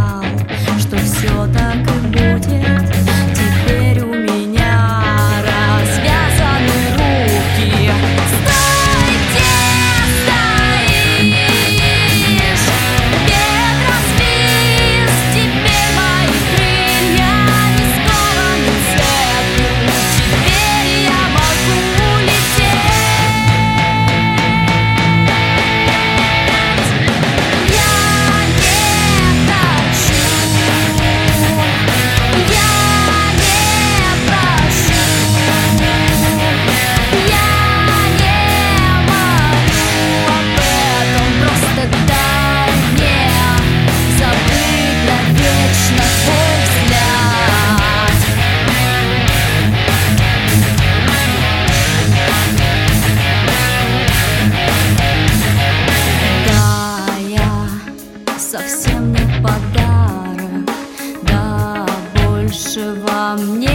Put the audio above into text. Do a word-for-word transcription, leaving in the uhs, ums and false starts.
знал, что все так и будет. Теперь у меня развязаны руки. Стой, где стоишь, ветра свист, теперь мои крылья не скованы цепью. Теперь я могу лететь. Я не хочу, я не прошу, я не молю об этом. Просто дай мне забыть навечно твой взгляд. Да, я совсем не подарок, да, больше во мне